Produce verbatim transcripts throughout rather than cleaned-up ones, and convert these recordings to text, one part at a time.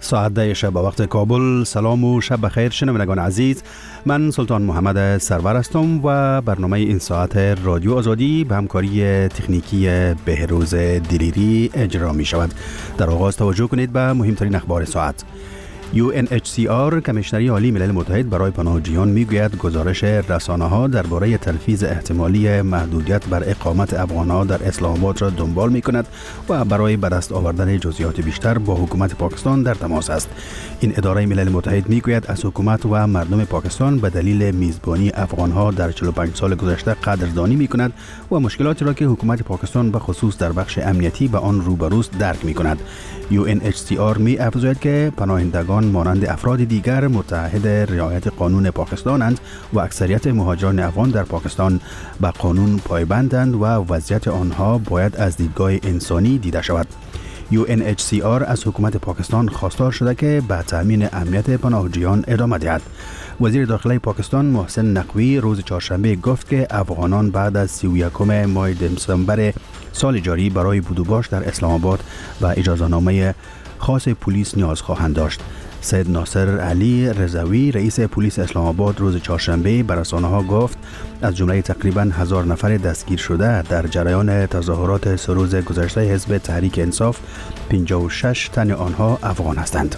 ساعت ده شب وقت کابل. سلام و شب بخیر شنوندگان عزیز، من سلطان محمد سرور هستم و برنامه این ساعت رادیو آزادی به همکاری تکنیکی بهروز دلیری اجرا می شود. در آغاز توجه کنید به مهمترین اخبار ساعت. یو ان اچ سی آر کمیشنری عالی ملل متحد برای پناهجویان میگوید گزارش رسانه‌ها درباره تلفیظ احتمالی محدودیت بر اقامت افغان‌ها در اسلام آباد را دنبال می‌کند و برای به دست آوردن جزئیات بیشتر با حکومت پاکستان در تماس است. این اداره ملل متحد میگوید از حکومت و مردم پاکستان به دلیل میزبانی افغان‌ها در چهل و پنج سال گذشته قدردانی می‌کند و مشکلاتی را که حکومت پاکستان به خصوص در بخش امنیتی به آن روبروست درک می‌کند. یو ان اچ سی آر می‌افزاید که پناهندگان مانند افراد دیگر متعهد رعایت قانون پاکستانند و اکثریت مهاجران افغان در پاکستان به قانون پایبندند و وضعیت آنها باید از دیدگاه انسانی دیده شود. یو ان اچ سی آر از حکومت پاکستان خواستار شده که به تامین امنیت پناهجویان ادامه دهد. وزیر داخلی پاکستان محسن نقوی روز چهارشنبه گفت که افغانان بعد از سی و یکم ماه دسامبر سال جاری برای بود و باش در اسلام آباد و اجازه‌نامه خاص پلیس نیاز خواهند داشت. سید ناصر علی رضوی رئیس پلیس اسلام آباد روز چهارشنبه به رسانه‌ها گفت از جمله تقریباً هزار نفر دستگیر شده در جریان تظاهرات سه روز گذشته حزب تحریک انصاف پنجاه و شش تن آنها افغان هستند.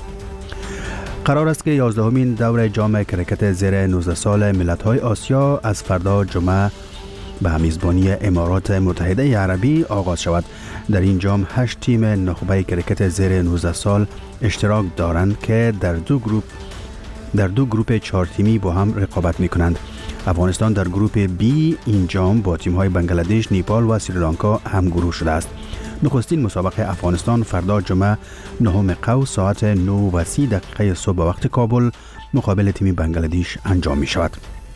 قرار است که یازدهمین دور جام کرکت زیر نوزده سال ملت‌های آسیا از فردا جمعه به میزبانی امارات متحده عربی آغاز شود. در این جام هشت تیم نخبه کرکت زیر نوزده سال اشتراک دارند که در دو گروه در دو گروه چهار تیمی با هم رقابت می‌کنند. افغانستان در گروه بی این جام با تیم‌های بنگلادش، نیپال و سریلانکا هم گروه شده است. نخستین مسابقه افغانستان فردا جمعه نهم قوس ساعت نه و سی دقیقه صبح وقت کابل مقابل تیم بنگلادش انجام می‌شود.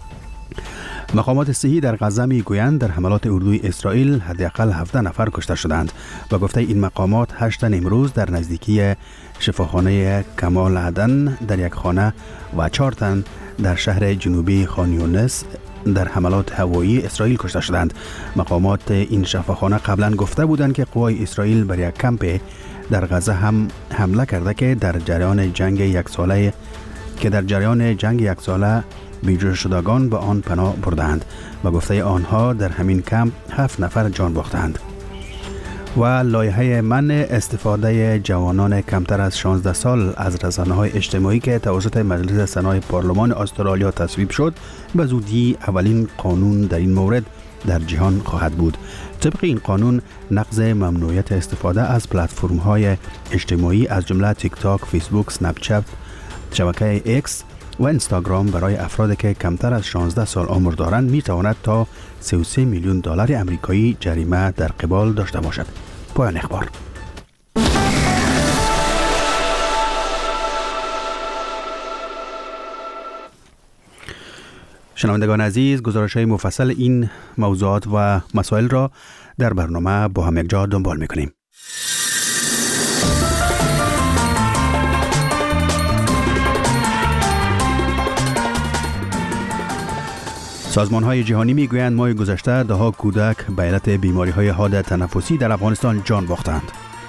مقامات صحی در غزه میگویند در حملات اردوی اسرائیل حداقل هفده نفر کشته شدند و گفته این مقامات هشت تن امروز در نزدیکی شفاخانه کمال عدن در یک خانه و چهار تن در شهر جنوبی خان یونس در حملات هوایی اسرائیل کشته شدند. مقامات این شفاخانه قبلا گفته بودند که قوای اسرائیل بر یک کمپ در غزه هم حمله کرده که در جریان جنگ یک ساله که در جریان جنگ یک ساله بیجا شدگان به آن پناه بردند و گفته آنها در همین کمپ هفت نفر جان باختند. و لایحه منع استفاده جوانان کمتر از شانزده سال از رسانه‌های اجتماعی که توسط مجلس سنای پارلمان استرالیا تصویب شد به زودی اولین قانون در این مورد در جهان خواهد بود. طبق این قانون نقض ممنوعیت استفاده از پلتفرم‌های اجتماعی از جمله تیک تاک، فیسبوک، اسنپ چت، شبکه ایکس و اینستاگرام برای افرادی که کمتر از شانزده سال عمر دارند می تواند تا سی و سه میلیون دلار آمریکایی جریمه در قبال داشته باشد. پایان اخبار. شنوندگان عزیز، گزارش‌های مفصل این موضوعات و مسائل را در برنامه با هم یک جا دنبال می‌کنیم. سازمان‌های جهانی می‌گویند ماه گذشته ده‌ها کودک به علت بیماری‌های حاد تنفسی در افغانستان جان باختند.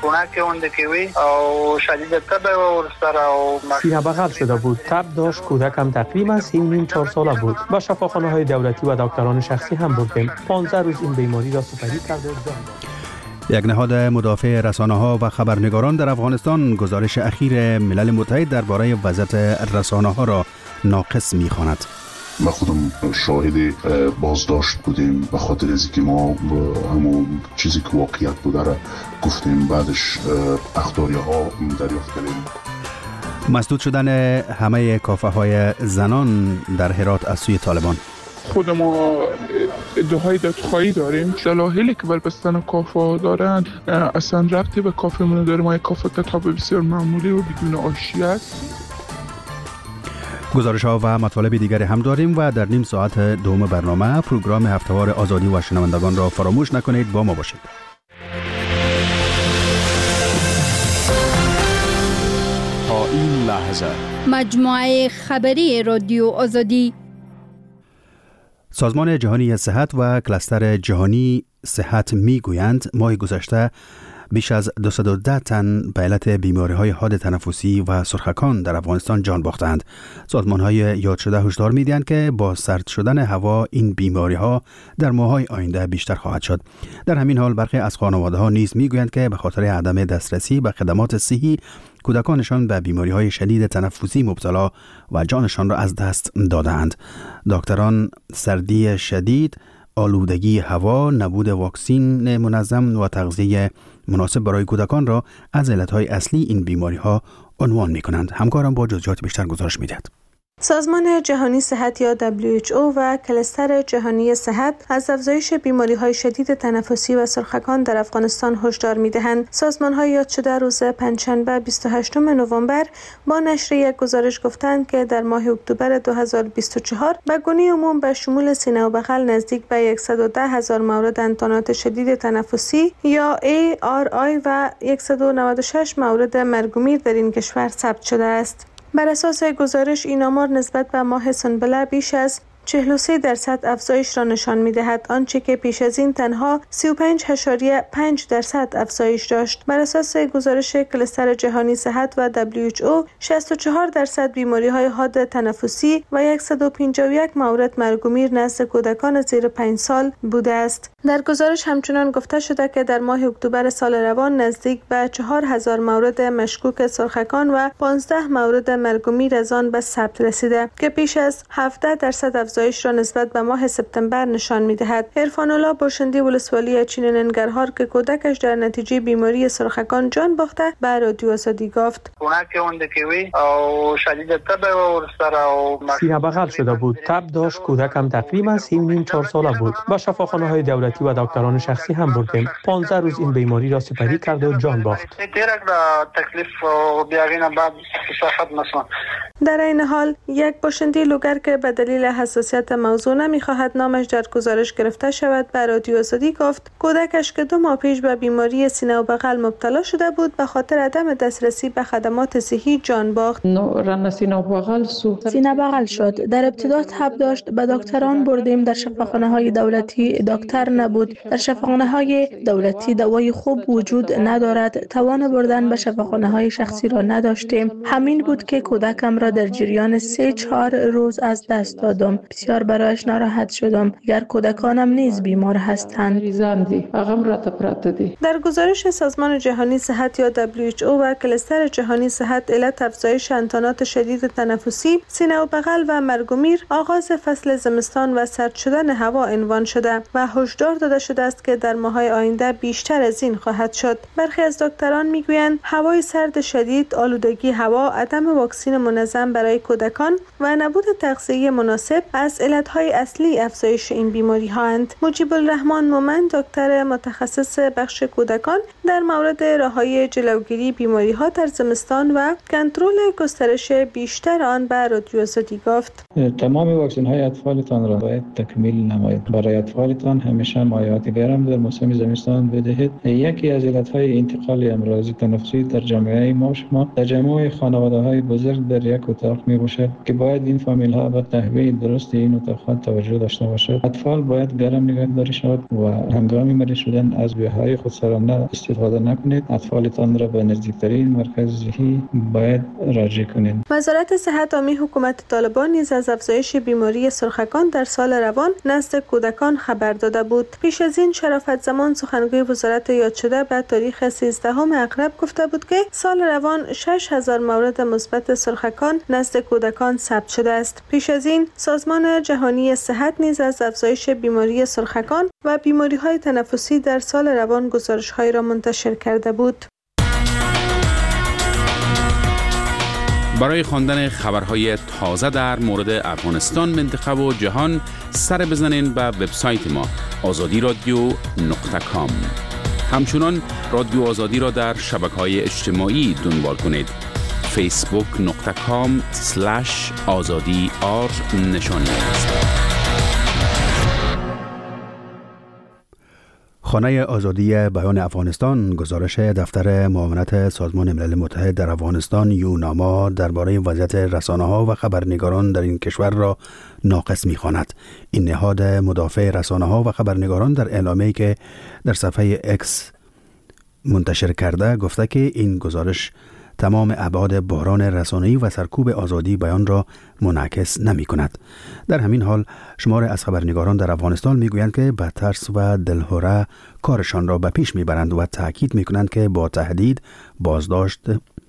سینه بغل شده بود، تب داشت، کودکم تقریبا سه و نیم چهار ساله بود. به شفاخانه‌های دولتی و دکتران شخصی هم بردیم. پانزده روز این بیماری را سپری کرد و جان. یک نهاد مدافع رسانه‌ها و خبرنگاران در افغانستان گزارش اخیر ملل متحد درباره وضعیت رسانه‌ها را ناقص می‌خواند. ما خودم شاهد بازداشت بودیم به خاطر از که ما همون چیزی که واقعیت بوده را گفتیم، بعدش اخطاری ها دریافت کردیم. مسدود شدن همه کافه های زنان در هرات از سوی طالبان. خود ما ادعای دادخواهی داریم. دلایلی که بر بستن کافه دارند اصلا ربطی به کافه من داره. ما یک کافه کتاب بسیار معمولی و بدون آشی است. گزارش ها و مطالب دیگری هم داریم و در نیم ساعت دوم برنامه پروگرام هفتهوار آزادی و شنوندگان را فراموش نکنید. با ما باشید. تا این لحظه مجموعه خبری رادیو آزادی. سازمان جهانی صحت و کلاستر جهانی صحت می گویند ماه گذشته بیش از دویست و ده تن به علت بیماری‌های حاد تنفسی و سرخکان در افغانستان جان باختند. سازمان‌های یاد شده هشدار می‌دهند که با سرد شدن هوا این بیماری‌ها در ماه‌های آینده بیشتر خواهد شد. در همین حال برخی از خانواده‌ها نیز می‌گویند که به خاطر عدم دسترسی به خدمات صحی کودکانشان به بیماری‌های شدید تنفسی مبتلا و جانشان را از دست دادند. دکتران سردی شدید، آلودگی هوا، نبود واکسین منظم و تغذیه مناسب برای کودکان را از علتهای اصلی این بیماری‌ها عنوان می‌کنند. همکارم با جزئیات بیشتر گزارش می‌دهد. سازمان جهانی صحت یا دبلیو اچ او و کلستر جهانی صحت از افزایش بیماری‌های شدید تنفسی و سرخکان در افغانستان هشدار می‌دهند. سازمان‌های یاد شده روز پنجشنبه بیست و هشتم نوامبر با نشر یک گزارش گفتند که در ماه اکتبر دو هزار و بیست و چهار به گونه عموم به شمول سینه و بغل نزدیک به صد و ده هزار مورد انتانات شدید تنفسی یا ای آر آی و صد و نود و شش مورد مرگ و میر در این کشور ثبت شده است. بر اساس گزارش این آمار نسبت به ماه سنبله بیش از چهل و سه درصد افزایش را نشان می‌دهد، آنچه که پیش از این تنها سی و پنج ممیز پنج درصد افزایش داشت. بر اساس گزارش کلستر جهانی صحت و دبلیو اچ او شصت و چهار درصد بیماری‌های حاد تنفسی و صد و پنجاه و یک مورد مرگ و میر نزد کودکان زیر پنج سال بوده است. در گزارش همچنان گفته شده که در ماه اکتبر سال روان نزدیک به چهار هزار مورد مشکوک سرخکان و پانزده مورد مرگ و میر از آن به ثبت رسیده که بیش از هفده درصد افزایش را نسبت به ماه سپتامبر نشان می‌دهد. عرفان الله باشنده ولسوالی چین ننگرهار که کودکش در نتیجه بیماری سرخکان جان باخته به رادیو آزادی گفت: سینه بغل شده بود، تب داشت، کودکم تقریبا سه و نیم چهار ساله بود. با شفاخانه‌های دولتی و دکتران شخصی هم بردیم. پانزده روز این بیماری را سپری کرد و جان باخت. در این حال یک باشنده لوگر که به دلیل حساسیت موضوع نمی‌خواهد نامش در گزارش گرفته شود به رادیو آزادی گفت کودکش که دو ماه پیش به بیماری سینه و بغل مبتلا شده بود به خاطر عدم دسترسی به خدمات صحی جان باخت. سینه بغل شد. در ابتدا تب داشت. به دکتران بردیم. در شفاخانه‌های دولتی دکتر نبود. در شفاخانه‌های دولتی دوای خوب وجود ندارد. توان بردن به شفاخانه‌های شخصی را نداشتیم. همین بود که کودکم را در جریان سه چهار روز از دست دادم. بسیار برایش ناراحت شدم. اگر کودکانم نیز بیمار هستند. در گزارش سازمان جهانی صحت یا دبلیو اچ او و کلستر جهانی صحت علت افزایش انتانات شدید تنفسی، سینه و بغل و مرگ و میر آغاز فصل زمستان و سرد شدن هوا عنوان شده و هشدار داده شده است که در ماه‌های آینده بیشتر از این خواهد شد. برخی از دکتران میگویند هوای سرد شدید، آلودگی هوا، عدم واکسین منظم برای کودکان و نبود تغذیه مناسب از علتهای اصلی افزایش این بیماری هاند. مجیب الرحمن مومن دکتر متخصص بخش کودکان در مورد راههای جلوگیری بیماری ها در زمستان و کنترل گسترش بیشتر آن به رادیو آزادی گفت: تمام واکسن های اطفالتان را باید تکمیل نمایید. برای اطفالتان همیشه مایعات گرم در موسم زمستان بدهید. یکی از علتهای انتقال امراض تنفسی در جامعه ما شما تجمع خانواده‌های بزرگ در یک اتاق میباشد که باید این فامیل ها به تهویه درست این اتاقات توجه داشته باشد. اطفال باید گرم نگهداری شود و هنگام مریض شدن از بی‌های خودسرانه استفاده نکنید. اطفالتان را به نزدیکترین مرکز صحی باید راجع کنید. وزارت صحت عامی حکومت طالبان نیز از افزایش بیماری سرخکان در سال روان نزد کودکان خبر داده بود. پیش از این شرافت زمان سخنگوی وزارت یاد شده به تاریخ سیزدهم اغرب گفته بود که سال روان شش هزار مورد مثبت سرخکان نزد کودکان ثبت شده است. پیش از این سازمان جهانی صحت نیز از افزایش بیماری سرخکان و بیماری‌های تنفسی در سال روان گزارش‌هایی را منتشر کرده بود. برای خواندن خبرهای تازه در مورد افغانستان، منطقه و جهان سر بزنین به وبسایت ما آزادی رادیو نقطه کام. همچنان رادیو آزادی را در شبکه‌های اجتماعی دنبال کنید. فیسبوک نقطه کام سلش آزادی آر نشانی است. خانه آزادی بیان افغانستان گزارش دفتر معاونت سازمان ملل متحد در افغانستان یوناما درباره وضعیت رسانه‌ها و خبرنگاران در این کشور را ناقص می‌خواند. این نهاد مدافع رسانه‌ها و خبرنگاران در اعلامیه‌ای که در صفحه اکس منتشر کرده گفته که این گزارش تمام ابعاد بحران رسانه‌ای و سرکوب آزادی بیان را منعکس نمی کند. در همین حال شمار از خبرنگاران در افغانستان می گویند که به ترس و دلهره کارشان را به پیش می برند و تاکید می کنند که با تهدید بازداشت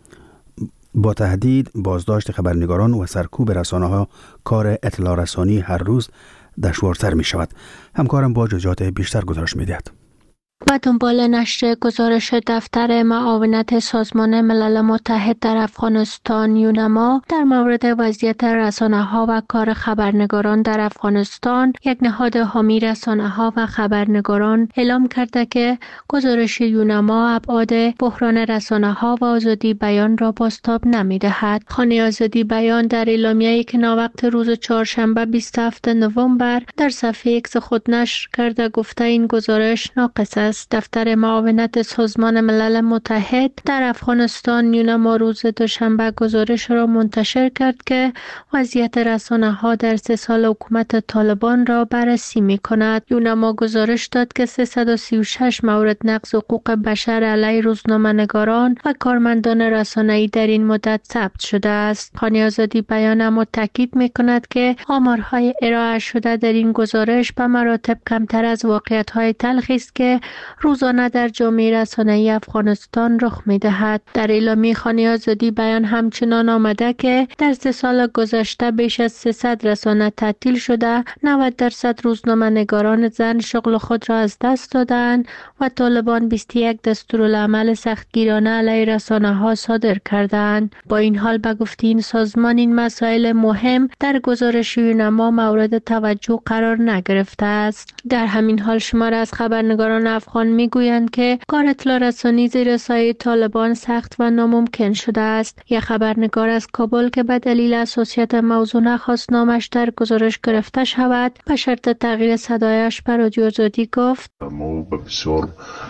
با تهدید بازداشت خبرنگاران و سرکوب رسانه‌ها کار اطلاع رسانی هر روز دشوارتر می شود. همکارم با جزئیات بیشتر گزارش می دهد. و دنبال نشر گزارش دفتر معاونت سازمان ملل متحد در افغانستان یونما در مورد وضعیت رسانه‌ها و کار خبرنگاران در افغانستان، یک نهاد حامی رسانه‌ها و خبرنگاران اعلام کرده که گزارش یونما ابعاد بحران رسانه‌ها و آزادی بیان را بازتاب نمی‌دهد. خانه آزادی بیان در اعلامیه‌ای که ناوقت روز چهارشنبه بیست و هفتم نوامبر در صفحه ایکس خود نشر کرده گفته این گزارش ناقص است. دفتر معاونت سازمان ملل متحد در افغانستان یونما روز دوشنبه گزارش را منتشر کرد که وضعیت رسانه‌ها در سه سال حکومت طالبان را بررسی می کند. یونما گزارش داد که سیصد و سی و شش مورد نقض حقوق بشر علیه روزنامه‌نگاران و کارمندان رسانه‌ای در این مدت ثبت شده است. خانه آزادی بیان اما تاکید می کند که آمارهای ارائه شده در این گزارش به مراتب کمتر از واقعیت‌های تلخی است که روزانه در جامعه رسانه‌ای افغانستان رخ می‌دهد. در اعلامیه خانه آزادی بیان همچنان آمده که در سه سال گذشته بیش از سیصد رسانه تعطیل شده، نود درصد روزنامه‌نگاران زن شغل خود را از دست دادند و طالبان بیست و یک دستورالعمل سختگیرانه علیه رسانه‌ها صادر کردند. با این حال به گفته این سازمان این مسائل مهم در گزارش یونما مورد توجه قرار نگرفته است. در همین حال شمار از خبرنگاران افغان میگویند که کار اطلاع رسانی زیر سایه طالبان سخت و ناممکن شده است. یک خبرنگار از کابل که به دلیل حساسیت موضوع نخواست نامش در گزارش گرفته شود به شرط تغییر صدایش به رادیو آزادی گفت: ما به بسیار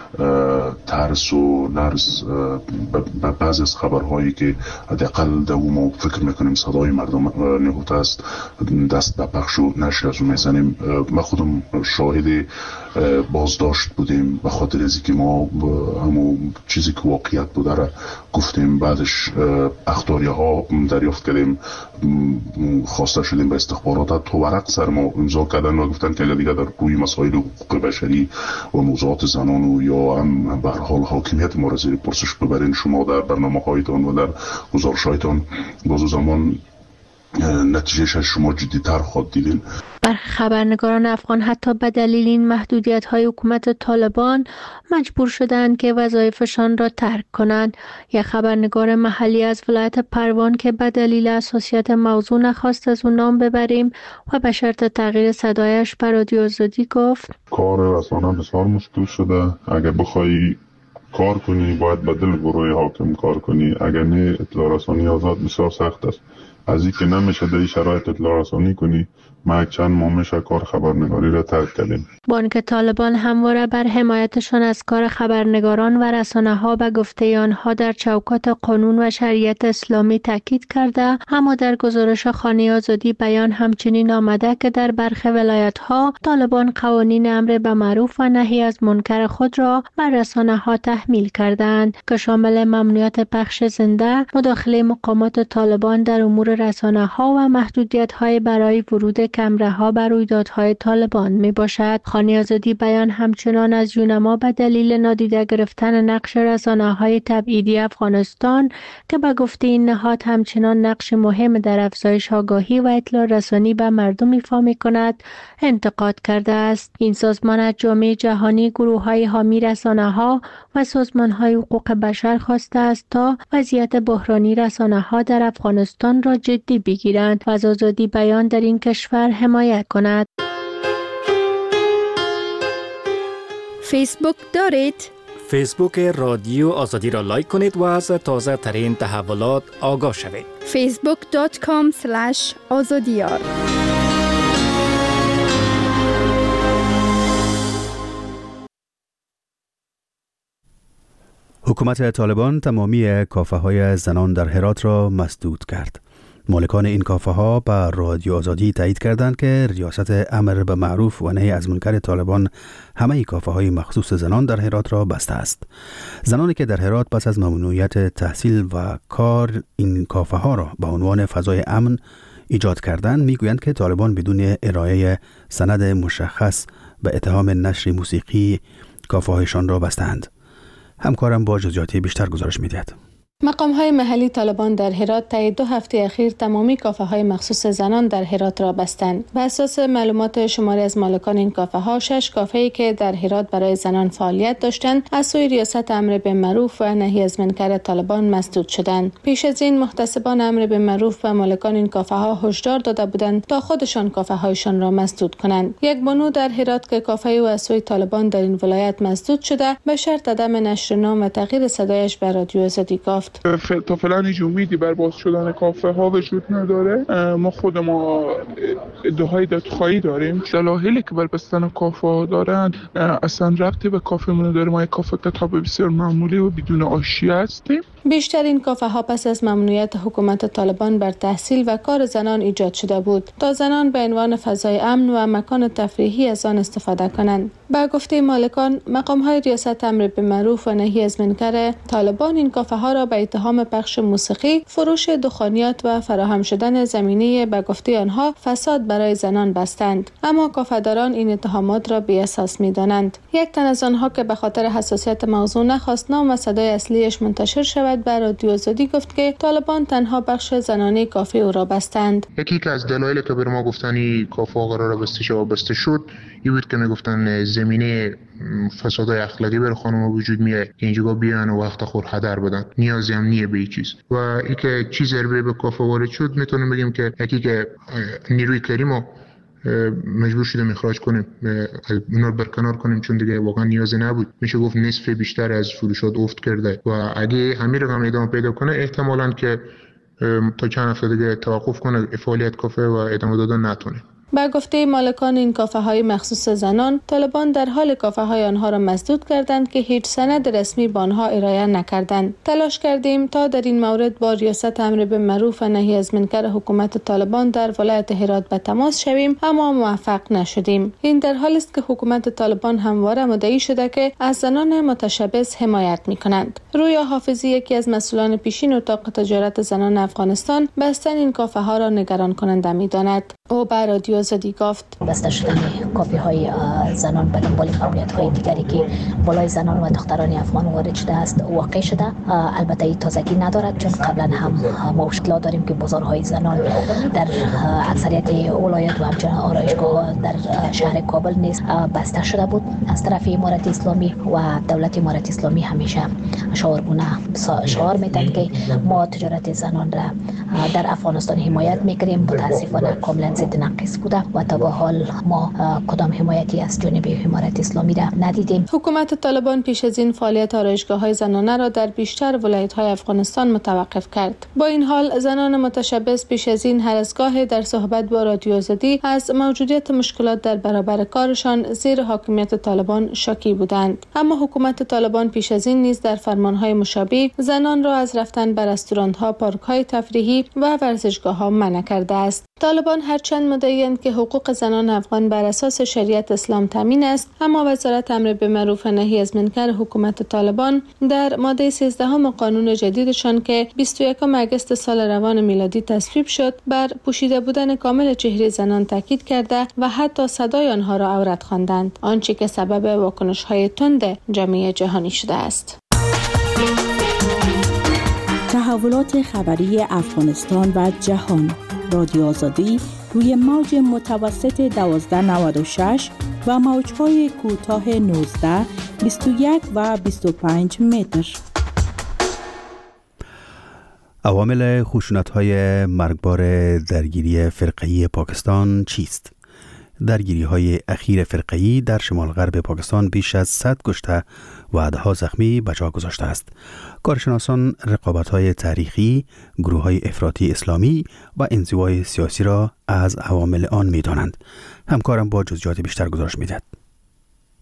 ترس و لرز به بعضی از خبرهایی که حداقل در ما فکر میکنیم صدای مردم نهفته است دست به پخش و نشر از اون میزنیم. ما خودم شاهد بازداشت بودیم به خاطر از که ما همون چیزی که واقعیت بوده را گفتیم، بعدش اخطاریه ها دریافت کردیم، خواسته شدیم به استخبارات تو ورق سر ما امضا کردن و گفتن که دیگه در روی مسائل حقوق بشری و موضوعات زنان و یا هم به هر حال حاکمیت ما را زیر پرسش ببرین، شما در برنامه هایتان و در گزارش هایتان بازو زمان نتیجهش شما جدی‌تر خود دیدین. برخی خبرنگاران افغان حتی به دلیل این محدودیت‌های حکومت طالبان مجبور شدند که وظایفشان را ترک کنند. یک خبرنگار محلی از ولایت پروان که به دلیل حساسیت موضوع نخواست از اون نام ببریم و به شرط تغییر صدایش به رادیو آزادی گفت: کار رسانه بسیار مشکل شده. اگر بخوای کار کنی باید به دل گروه حاکم کار کنی، اگر نه اطلاع رسانی آزاد بسیار سخت است. از این که نمیشه در این شرایط اطلاع رسانی کنی، ما چند ماه میشه کار خبرنگاری را ترک کردیم. بانک طالبان همواره بر حمایتشان از کار خبرنگاران و رسانه‌ها به گفته آنها در چوکات قانون و شریعت اسلامی تاکید کرده، اما در گزارش خانه آزادی بیان همچنین آمده که در برخی ولایت‌ها طالبان قوانین امر به معروف و نهی از منکر خود را بر رسانه‌ها تحمیل کردند که شامل ممنوعیت پخش زنده، مداخله مقامات طالبان در امور رسانه‌ها و محدودیت‌های برای ورود کمره‌ها بر رویدادهای طالبان می باشد. خانه آزادی بیان همچنان از یونما به دلیل نادیده گرفتن نقش رسانه‌های تبعیدی افغانستان که به گفته این نهاد همچنان نقش مهم در افزایش آگاهی و اطلاع رسانی به مردم ایفا می‌کند انتقاد کرده است. این سازمان از جامعه جهانی، گروه‌های حامی رسانه‌ها و سازمان‌های حقوق بشر خواسته است تا وضعیت بحرانی رسانه‌ها در افغانستان را جدی بگیرند و از آزادی بیان در این کشور حمایت کند. فیسبوک دارید؟ فیسبوک رادیو آزادی را لایک کنید و از تازه ترین تحولات آگاه شوید. فیسبوک دات کام اسلش آزادیار. حکومت طالبان تمامی کافه‌های زنان در هرات را مسدود کرد. مالکان این کافه ها به رادیو آزادی تایید کردند که ریاست امر به معروف و نهی از منکر طالبان همه کافه های مخصوص زنان در هرات را بسته است. زنانی که در هرات پس از ممنوعیت تحصیل و کار این کافه ها را به عنوان فضای امن ایجاد کردند میگویند که طالبان بدون ارائه سند مشخص به اتهام نشر موسیقی کافه هایشان را بستند. همکارم با جزئیات بیشتر گزارش می‌دهد. مقام های محلی طالبان در هرات طی دو هفته اخیر تمامی کافه های مخصوص زنان در هرات را بستند. بر اساس معلومات شماری از مالکان این کافه ها، شش کافه‌ای که در هرات برای زنان فعالیت داشتند از سوی ریاست امر به معروف و نهی از منکر طالبان مسدود شدند. پیش از این محتسبان امر به معروف و مالکان این کافه ها هشدار داده بودند تا خودشان کافه هایشان را مسدود کنند. یک بانو در هرات که کافه او از سوی طالبان در این ولایت مسدود شده، به شرط عدم نشر نام و تغییر صدایش به رادیو آزادی گفت تا فعلا هیچ امیدی بر باز شدن کافه ها وجود نداره. ما خود ما ادعای دادخواهی داریم. دلایلی که بر بستن کافه ها دارن اصلا ربطی به کافه مون نداره. ما یک کافه کتاب بسیار معمولی و بدون حاشیه هستیم. بیشتر این کافه ها پس از ممنوعیت حکومت طالبان بر تحصیل و کار زنان ایجاد شده بود تا زنان به عنوان فضای امن و مکان تفریحی از آن استفاده کنند. با گفته مالکان، مقام های ریاست امر به معروف و نهی از منکر طالبان این کافه ها را به اتهام پخش موسیقی، فروش دخانیات و فراهم شدن زمینه به گفته آنها فساد برای زنان بستند. اما کافه‌داران این اتهامات را بی اساس می‌دانند. یک تن از آنها که به خاطر حساسیت موضوع نخواست نام و صدای اصلیش منتشر شود، بر رادیو آزادی گفت که طالبان تنها بخش زنانه کافه او را بستند. یکی که از دلایلی که بر ما گفتنی کافه قرار بسته شد و بسته شد این بود که میگفتن زمینه فسادهای اخلاقی بر خانم وجود میاد، اینجا بیان و وقت خود هدر بدن، نیازی هم نیه به این چیز. و این که چیز ضربه به کافه وارد شد، میتونیم بگیم که یکی که نیروی کریمو مجبور شدیم اخراج کنیم، اونا رو برکنار کنیم، چون دیگه واقعا نیازی نبود. میشه گفت نصف بیشتر از فروشات افت کرده و اگه همین رقم ادامه پیدا کنه احتمالاً که تا چند هفته دیگه توقف کنه فعالیت کافه و ادامه دادن نتونه. با گفته مالکان این کافه های مخصوص زنان، طالبان در حال کافه های آنها را مسدود کردند که هیچ سند رسمی به آنها ارائه نکردند. تلاش کردیم تا در این مورد با ریاست امر به معروف و نهی از منکر حکومت طالبان در ولایت هرات به تماس شویم، اما موفق نشدیم. این در حالی است که حکومت طالبان همواره مدعی شده که از زنان متشبث حمایت می‌کنند. رویا حافظی، یکی از مسئولان پیشین اتاق تجارت زنان افغانستان، بستن این کافه ها را نگران کننده می‌داند. او بر رادیو آزادی گفت بسته شدن کافه های زنان به دنبال فعالیت های دیگری که بالای زنان و دختران افغان وارد شده است واقع شده. البته این تازگی ندارد، چون قبلا هم ما مشکلات داریم که بازارهای زنان در اکثریت ولایت و همچنین آرایشگاه در شهر کابل نیز بسته شده بود. از طرف امارت اسلامی و دولت امارت اسلامی همیشه شعارگونه شعار میدن که ما تجارت زنان را در افغانستان حمایت میکنیم. متاسفانه کاملا ضد نقیص بوده و تا به حال ما کدام حمایتی از جانب امارت اسلامی را ندیدیم. حکومت طالبان پیش از این فعالیت آرایشگاه‌های زنانه را در بیشتر ولایت‌های افغانستان متوقف کرد. با این حال زنان متشبث پیش از این هر از گاهی در صحبت با رادیو آزادی از موجودیت مشکلات در برابر کارشان زیر حاکمیت طالبان شاکی بودند. اما حکومت طالبان پیش از این نیز در فرمان‌های مشابه زنان را از رفتن به رستوران‌ها، پارک‌های تفریحی و ورزشگاه‌ها منع کرده است. طالبان هرچند مدعی‌اند که حقوق زنان افغان بر اساس شریعت اسلام تامین است، اما وزارت امر به معروف و نهی از منکر حکومت طالبان در ماده سیزده قانون جدیدشان که بیست و یکم آگوست سال روان میلادی تصویب شد، بر پوشیده بودن کامل چهره زنان تاکید کرده و حتی صدای آنها را عورت خواندند، آنچه که سبب واکنش‌های تند جامعه جهانی شده است. تحولات خبری افغانستان و جهان، رادیو آزادی روی موج متوسط دوازده نود و شش و موج‌های کوتاه نوزده، بیست و یک و بیست و پنج متر. عوامل خشونت‌های مرگبار درگیری فرقه‌ای پاکستان چیست؟ درگیری‌های اخیر فرقه‌ای در شمال غرب پاکستان بیش از صد کشته و ده‌ها زخمی به جا گذاشته است. کارشناسان رقابت‌های تاریخی، گروه‌های افراطی اسلامی و انزوای سیاسی را از عوامل آن می‌دانند. همکارم با جزئیات بیشتر گزارش می‌دهد.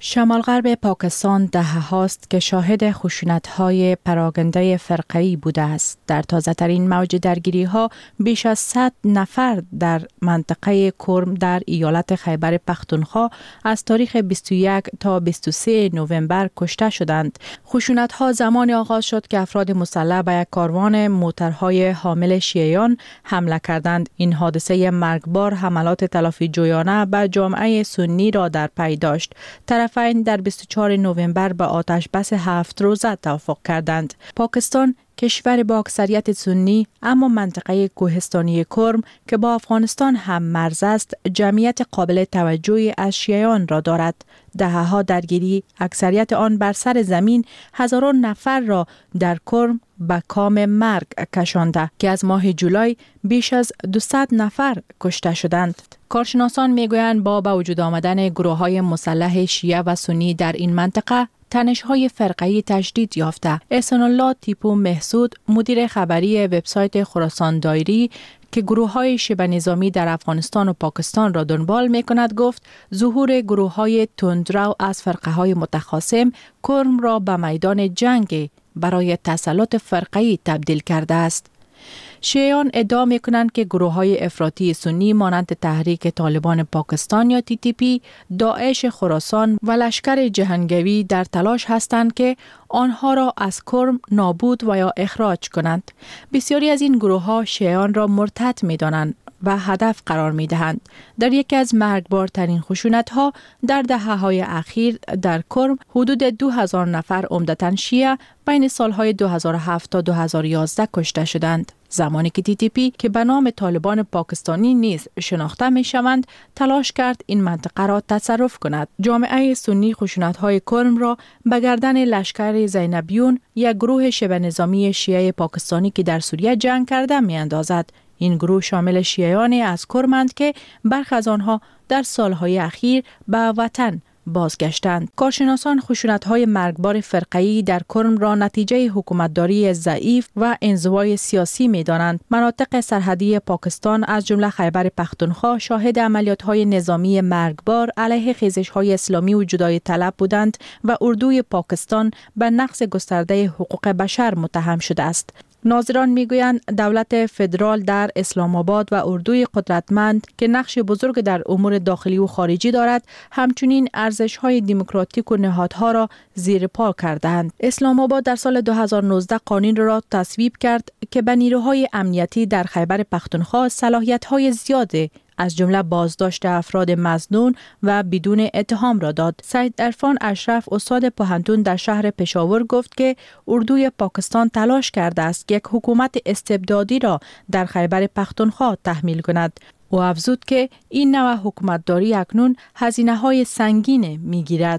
شمال غرب پاکستان دهه هاست که شاهد خشونت‌های پراکنده فرقه‌ای بوده است. در تازه‌ترین موج درگیری‌ها بیش از صد نفر در منطقه کرم در ایالت خیبر پختونخوا از تاریخ بیست و یک تا بیست و سه نوامبر کشته شدند. خشونت‌ها زمان آغاز شد که افراد مسلح به یک کاروان موترهای حامل شیعیان حمله کردند. این حادثه مرگبار حملات تلافی جویانه به جامعه سنی را در پی داشت. طرفین در بیست و چهارم نوامبر به آتش بس هفت روزه توافق کردند. پاکستان کشور با اکثریت سنی اما منطقه کوهستانی کرم که با افغانستان هم مرز است، جمعیت قابل توجهی از شیعیان را دارد. دهه‌ها درگیری، اکثریت آن بر سر زمین، هزاران نفر را در کرم به کام مرگ کشانده که از ماه جولای بیش از دویست نفر کشته شدند. کارشناسان میگویند با به وجود آمدن گروه‌های مسلح شیعه و سنی در این منطقه، تنش‌های فرقه‌ای تجدید یافته. احسان الله تیپو محسود، مدیر خبری وبسایت خراسان دایری که گروه‌های شبه نظامی در افغانستان و پاکستان را دنبال می‌کند، گفت ظهور گروه‌های تندرو از فرقه‌های متخاصم کرم را به میدان جنگ برای تسلط فرقه‌ای تبدیل کرده است. شیعیان ادعا می‌کنند که گروه‌های افراطی سنی مانند تحریک طالبان پاکستان یا تی تی پی، داعش خراسان و لشکر جهنگوی در تلاش هستند که آنها را از کرم نابود و یا اخراج کنند. بسیاری از این گروه‌ها شیعیان را مرتد می‌دانند و هدف قرار می‌دهند. در یکی از مرگبارترین خشونت‌ها در دهه‌های اخیر در کرم، حدود دو هزار نفر عمدتاً شیعه بین سالهای دو هزار و هفت تا دو هزار و یازده کشته شدند. زمانی که تی تی پی که به نام طالبان پاکستانی نیز شناخته می شوند، تلاش کرد این منطقه را تصرف کند. جامعه سنی خشونت‌های کرم را به گردن لشکر زینبیون، یک گروه شبه نظامی شیعه پاکستانی که در سوریه جنگ کرده، می اندازد. این گروه شامل شیعیانی از کرمند که برخی از آنها در سالهای اخیر به وطن بازگشتند. کارشناسان خشونت‌های مرگبار فرقه‌ای در کرم را نتیجه حکومتداری ضعیف و انزوای سیاسی می‌دانند. مناطق سرحدی پاکستان از جمله خیبر پختونخوا شاهد عملیات‌های نظامی مرگبار علیه خیزش‌های اسلامی و جدای طلب بودند و اردوی پاکستان به نقض گسترده حقوق بشر متهم شده است. ناظران میگویند دولت فدرال در اسلام آباد و اردوی قدرتمند که نقش بزرگ در امور داخلی و خارجی دارد، همچنین ارزش‌های دموکراتیک و نهادها را زیر پا کردند. اسلام آباد در سال دو هزار و نوزده قانون را تصویب کرد که به نیروهای امنیتی در خیبر پختونخوا صلاحیت‌های زیاده از جمله بازداشت افراد مظنون و بدون اتهام را داد. سید عرفان اشرف، استاد پوهنتون در شهر پشاور، گفت که اردوی پاکستان تلاش کرده است که یک حکومت استبدادی را در خیبر پختونخوا تحمیل کند. او افزود که این نوع حکومتداری اکنون هزینه‌های سنگین می‌گیرد.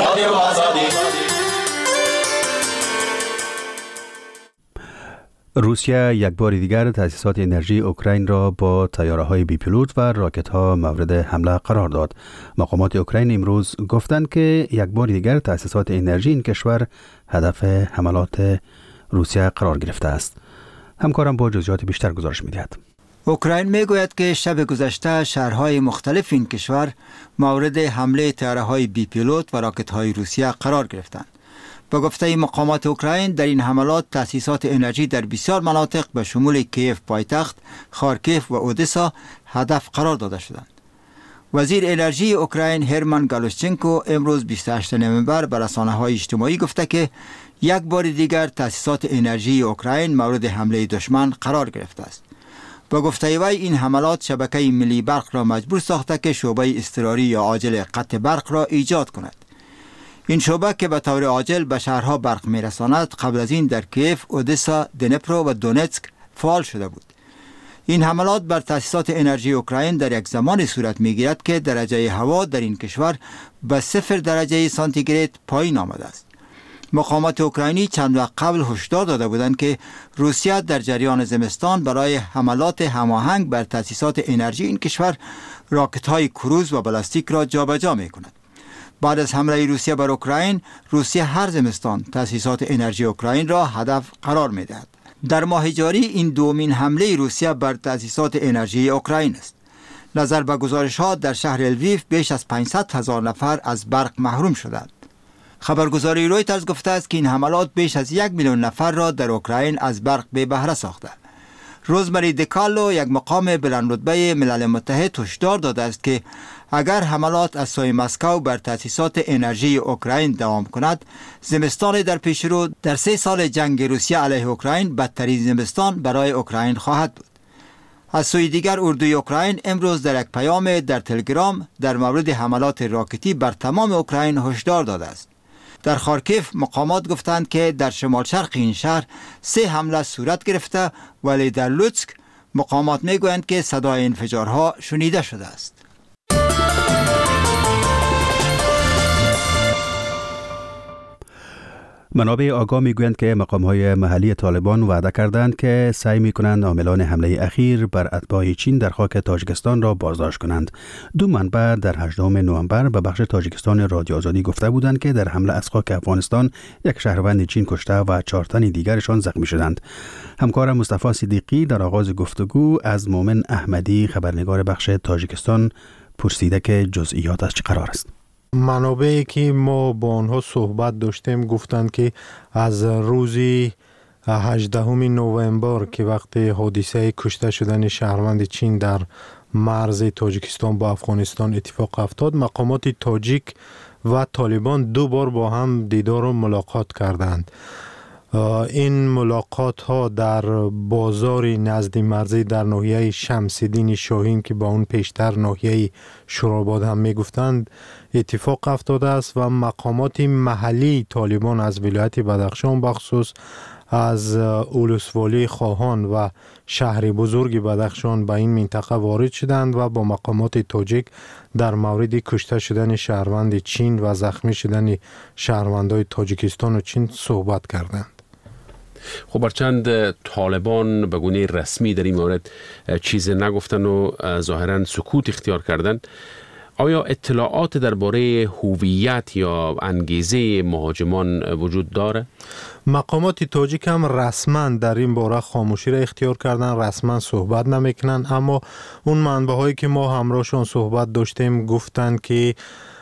روسیه یک بار دیگر تأسیسات انرژی اوکراین را با طیاره‌های بی پیلوت و راکت‌ها مورد حمله قرار داد. مقامات اوکراین امروز گفتند که یک بار دیگر تأسیسات انرژی این کشور هدف حملات روسیه قرار گرفته است. همکارم با جزئیات بیشتر گزارش می‌دهد. اوکراین میگوید که شب گذشته شهرهای مختلف این کشور مورد حمله طیاره‌های بی پیلوت و راکت‌های روسیه قرار گرفتند. با گفته مقامات اوکراین، در این حملات تأسیسات انرژی در بسیار مناطق به شمول کیف پایتخت، خارکیف و اودسا هدف قرار داده شدند. وزیر انرژی اوکراین هرمان گالوشچنکو امروز بیست و هشتم نوامبر به رسانه‌های اجتماعی گفته که یک بار دیگر تأسیسات انرژی اوکراین مورد حمله دشمن قرار گرفته است. با گفته وی، این حملات شبکه ملی برق را مجبور ساخته که شعبه اضطراری یا عاجل قطع برق را ایجاد کند. این شعبه که به طور عاجل به شهرها برق میرساند، قبل از این در کیف، اودسا، دنپرو و دونتسک فعال شده بود. این حملات بر تأسیسات انرژی اوکراین در یک زمان صورت میگیرد که درجه هوا در این کشور به صفر درجه سانتیگراد پایین آمده است. مقامات اوکراینی چند وقت قبل هشدار داده بودند که روسیه در جریان زمستان برای حملات هماهنگ بر تأسیسات انرژی این کشور راکت‌های کروز و بالستیک را جابجا می‌کند. بعد از حمله روسیه بر اوکراین، روسیه هر زمستان تأسیسات انرژی اوکراین را هدف قرار می‌دهد. در ماه جاری این دومین حمله روسیه بر تأسیسات انرژی اوکراین است. نظر به گزارش ها در شهر الویف بیش از پانصد هزار نفر از برق محروم شدند. خبرگزاری رویترز گفته است که این حملات بیش از یک میلیون نفر را در اوکراین از برق بی بهره ساخته. روزمری دیکالو، یک مقام بلندرتبه ملل متحد، هشدار داده است که اگر حملات از سوی مسکو بر تأسیسات انرژی اوکراین دوام کند، زمستان در پیش رو در سه سال جنگ روسیه علیه اوکراین بدترین زمستان برای اوکراین خواهد بود. از سوی دیگر اردوی اوکراین امروز در یک پیام در تلگرام در مورد حملات راکتی بر تمام اوکراین هشدار داده است. در خارکیف مقامات گفتند که در شمال شرق این شهر سه حمله صورت گرفته، ولی در لوتسک مقامات میگویند که صدای انفجارها شنیده شده است. منابع آگاه میگویند که مقام‌های محلی طالبان وعده کردند که سعی می‌کنند عاملان حمله اخیر بر اتباع چین در خاک تاجیکستان را بازداشت کنند. دو منبع در هجدهم نوامبر به بخش تاجیکستان رادیو آزادی گفته بودند که در حمله از خاک افغانستان یک شهروند چین کشته و چهار تن دیگرشان زخمی شدند. همکار مصطفی صدیقی در آغاز گفتگو از مومن احمدی خبرنگار بخش تاجیکستان پرسیده که جزئیات از چه قرار است. منابعی که ما با آنها صحبت داشتیم گفتند که از روزی هجدهم نوامبر که وقت حادثه کشته شدن شهروند چین در مرز تاجیکستان با افغانستان اتفاق افتاد، مقامات تاجیک و طالبان دو بار با هم دیدار و ملاقات کردند. این ملاقات ها در بازار نزد مرزی در ناحیه شمس‌الدین شاهین که با اون پیشتر ناحیه شوراباد هم می گفتند اتفاق افتاده است و مقامات محلی طالبان از ولایت بدخشان بخصوص از اولسوالی خواهان و شهر بزرگ بدخشان به این منطقه وارد شدند و با مقامات تاجیک در مورد کشته شدن شهروند چین و زخمی شدن شهروندای تاجیکستان و چین صحبت کردند. خب برچند طالبان به گونه رسمی در این مورد چیز نگفتن و ظاهرا سکوت اختیار کردن، آیا اطلاعات درباره هویت یا انگیزه مهاجمان وجود داره؟ مقامات تاجیک هم رسما در این باره خاموشی را اختیار کردن، رسما صحبت نمیکنن، اما اون منبع‌هایی که ما همراهشون صحبت داشتیم گفتند که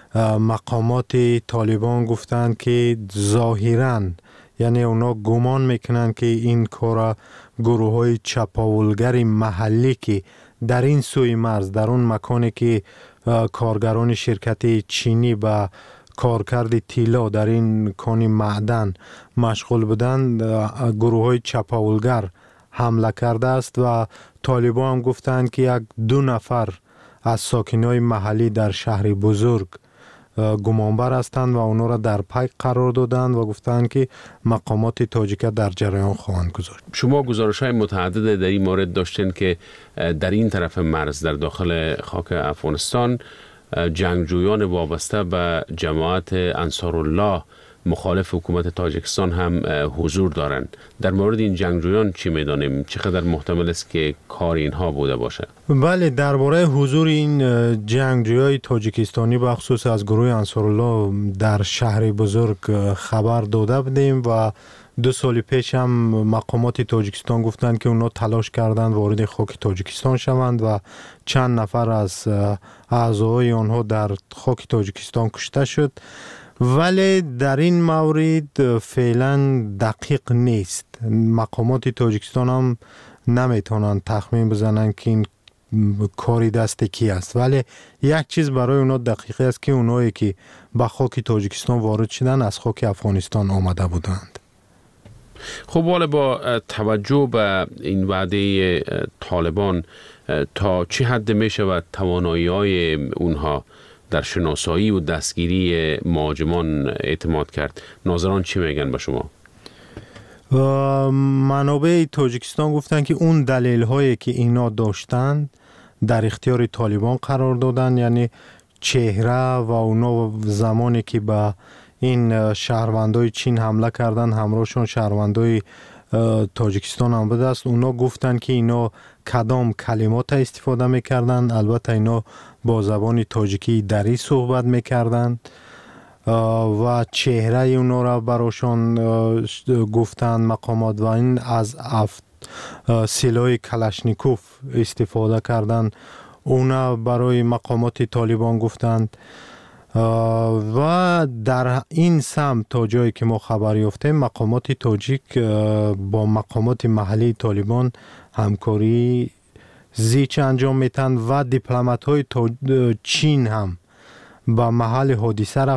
مقامات طالبان گفتند که ظاهراً یعنی اونا گمان میکنن که این کار گروه های چپاولگر محلی که در این سوی مرز در اون مکانی که کارگران شرکت چینی با کارکرد طلا در این کانی معدن مشغول بودند، گروه های چپاولگر حمله کرده است و طالبان هم گفتند که یک دو نفر از ساکنای محلی در شهر بزرگ گمانبر هستند و اونا را در پی قرار دادند و گفتند که مقامات تاجیک در جریان خواهند گذاشت. شما گزارش‌های متعدد در این مورد داشتین که در این طرف مرز در داخل خاک افغانستان جنگجویان وابسته به جماعت انصارالله مخالف حکومت تاجیکستان هم حضور دارند. در مورد این جنگجویان چی می‌دانیم؟ چقدر محتمل است که کار اینها بوده باشه؟ بله، درباره حضور این جنگجویان تاجیکستانی بخصوص از گروه انصارالله در شهر بزرگ خبر داده بودیم و دو سال پیش هم مقامات تاجیکستان گفتند که اونا تلاش کردند وارد خاک تاجیکستان شوند و چند نفر از اعضای آنها در خاک تاجیکستان کشته شد، ولی در این مورد فعلا دقیق نیست. مقامات تاجیکستان هم نمیتونن تخمین بزنن که این کاری دست کی است، ولی یک چیز برای اونا دقیقه است که اونایی که به خاک تاجیکستان وارد شدن از خاک افغانستان آمده بودند. خب حالا با توجه به این وعده طالبان تا چه حد می شود توانایی‌های اونها در شناسایی و دستگیری مهاجمان اعتماد کرد؟ ناظران چی میگن به شما؟ منابع تاجیکستان گفتن که اون دلیل هایی که اینا داشتن در اختیار طالبان قرار دادن، یعنی چهره و اونا زمانی که به این شهروندای چین حمله کردن همراهشون شهروندای تاجیکستان هم بوده است. اونا گفتن که اینا کدام کلمات استفاده میکردن، البته اینا با زبان تاجیکی دری صحبت میکردن و چهره اونا را براشون گفتن مقامات و این از سلاح کلاشنیکوف استفاده کردن اونا برای مقامات طالبان گفتند و در این سمت تا جایی که ما خبر یافتیم مقامات تاجیک با مقامات محلی طالبان همکاری زیچ انجام میتن و دیپلمات های چین هم به محل حادثه